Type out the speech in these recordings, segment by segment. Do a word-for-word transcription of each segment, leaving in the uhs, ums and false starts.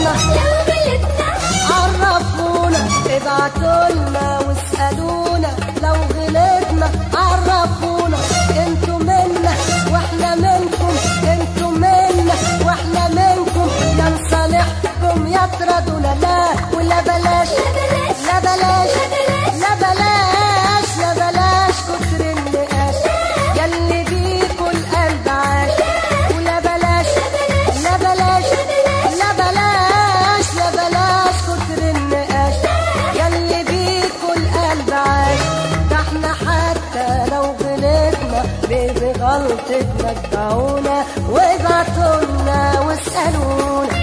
لو غلطنا عرفونا، ابعتولنا واسألونا لو غلطنا عرفونا. انتوا منا واحنا منكم، انتوا منا واحنا منكم، يا نصالحكم يا تردونا. لا ولا بلاش لا بلاش لا بلاش لا بلاش كتر النقاش ياللي بيكوا القلب عاش. ولا بلاش لا بلاش لا بلاش لا بلاش كتر النقاش ياللي بيكوا القلب عاش. ده احنا حتى لو غلطنا بغلطتنا اتبعونا وابعتولنا واسألونا.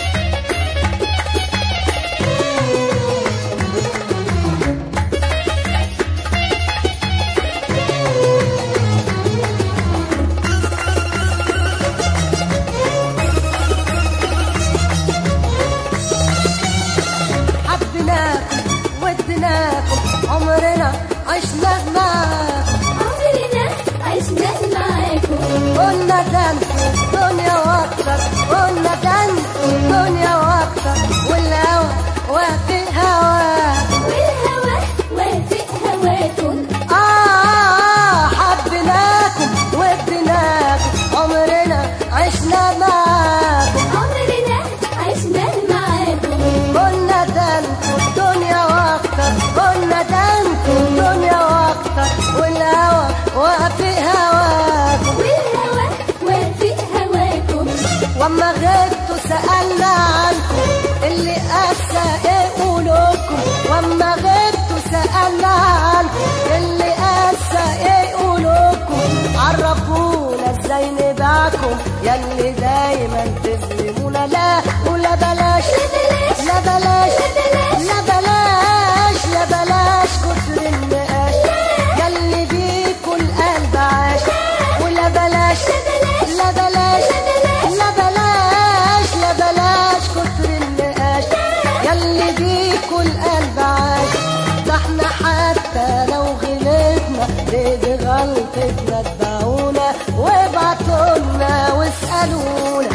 عمرنا عشنا معاكم، عمرنا عشنا معاكم. قلنا ده انتوا دنيا واكتر، قلنا ده انتوا دنيا واكتر، والهوى وافق هواكم، والهوى وافق هواكم. آه حبيناكم واديناكم، عمرنا عشنا معاكم، عمرنا عشنا معاكم. قلنا ده انتوا الدنيا واكتر، قلنا ده انتوا الدنيا واكتر، والهوى وافق هواكم، والهوى وافق هواكم. واما غبتوا سألنا عنكم اللي قاسى ايه قولوكم. واما غبتوا سألنا عنكم اللي قاسى ايه قولوكم. عرفونا ازاي نبعكم ياللي دايما تظلمونا. لا ولا بلاش لا بلاش لا بلاش لا بلاش كتر النقاش ياللي بيكوا القلب عاش. ولا بلاش لا بلاش لا بلاش لا بلاش كتر النقاش ياللي بيكوا القلب عاش. ده احنا حتى لو غلطنا بغلطتنا اتبعونا وابعتولنا واسألونا.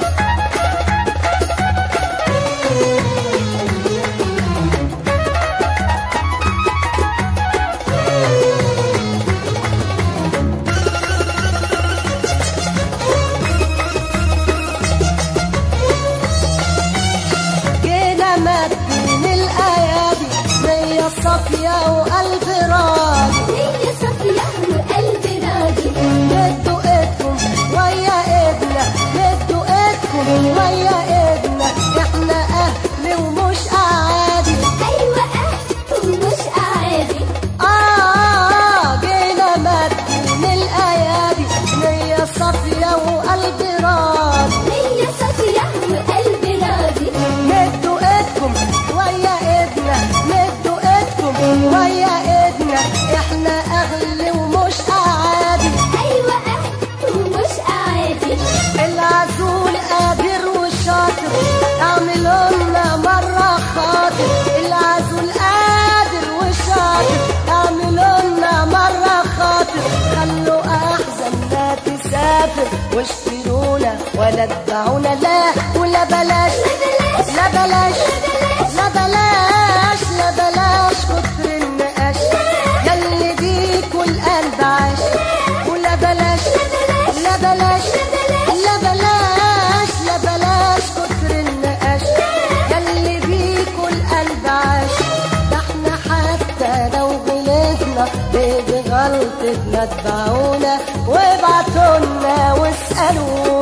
مدين الأيادي نية صافية وقلب راضي، نية صافية وقلب راضي. مدوا ايدكم ويا ايدنا، مدوا ايدكم ويا ايدنا، احنا اهل ومش اعادي. أيوة أهل ومش أعادي. آه جينا مدين الأيادي نية صافية وقلب راضي، نية صافية وقلب راضي. مدوا ايدكم ويا ايدنا، مدوا ايدكم ويا ايدنا، احنا اهل ومش اعادي. أيوة أهل ومش أعادي. العزول قادر وشاطر اعملوا لنا مرة خاطر. العزول قادر وشاطر اعملوا لنا مرة خاطر. خلوا احزاننا تسافر واشترونا ولا اتبعونا. لا ولا بلاش لا بلاش لا بلاش لا بلاش كتر النقاش ياللي بيكوا القلب عاش. ولا بلاش لا بلاش لا بلاش لا بلاش كتر النقاش ياللي بيكوا القلب عاش. ده احنا حتى لو غلطنا بغلطتنا اتبعونا وابعتولنا واسألونا.